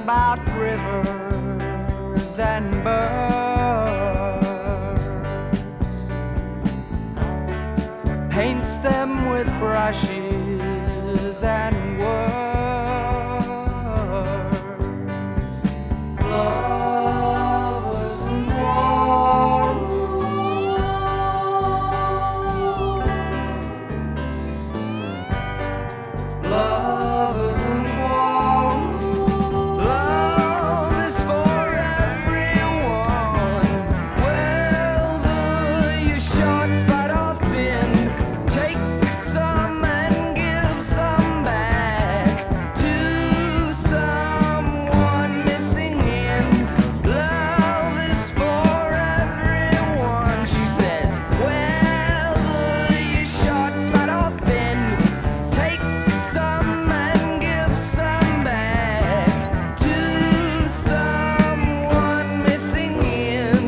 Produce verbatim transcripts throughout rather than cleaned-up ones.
about rivers and birds, paints them with brushes and words. Lovers and quarrels, lovers and quarrels. Love is for everyone, whether you're short, fat or thin. Take some and give some back to someone missing in. Love is for everyone, she says, whether you're short, fat or thin. Take some and give some back to someone missing in.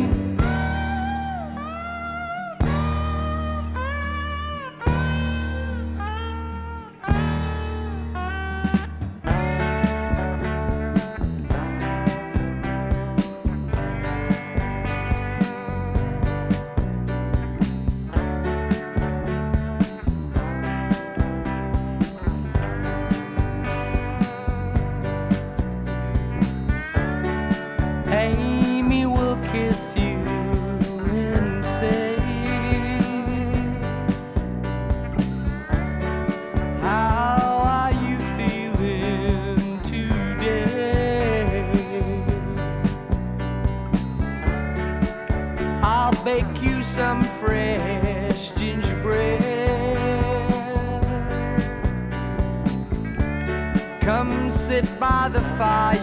Amy will kiss you and say, how are you feeling today? I'll bake you some fresh gingerbread. Come sit by the fire